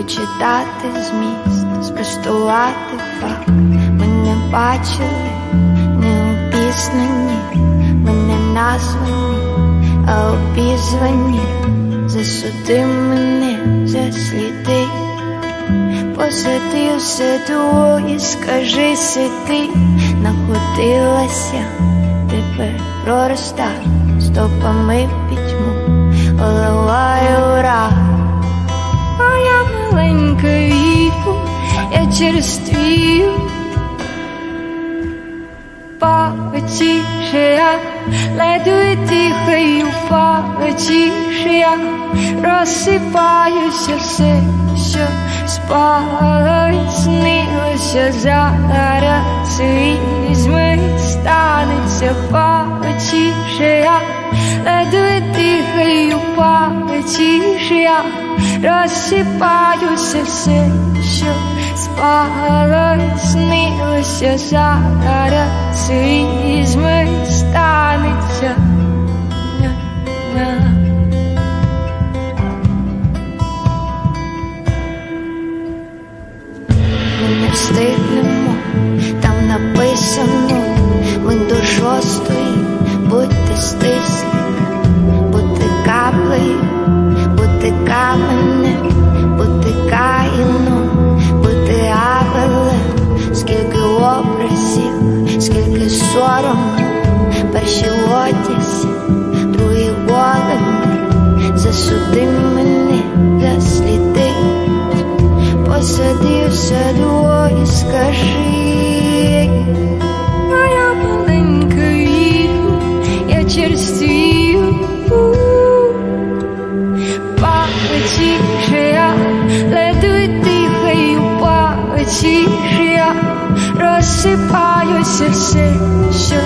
прочитати зміст, спростувати факт. Ми не бачили, не обізнані, ми не названі, а обізвані. Засуди мене за сліди, посади у саду і скажи сиди. Находилася, тепер проростає стопами пітьму, голова і ура. А я маленька вірю, я через твію потише, ледве дихаю потише, я розсипаюся все, що спало, снилося зараз, візьми, станеться потише, я ледве дихаю потише, я розсипаюся все, що спало, снилося зараз, візьми, станеться. Ми не встигнемо, там написано, ми до 6-ї, будьте стислі, будьте каплею, будьте каменем, будьте Каїном, будьте Авелем. Скільки образів, скільки сорому, перші одязі, другі голими. Засуди мене за сліди, посади в саду і скажи. А я маленька вірю, я черствію. Потише, я ледве дихаю потише, я розсипаюся все, що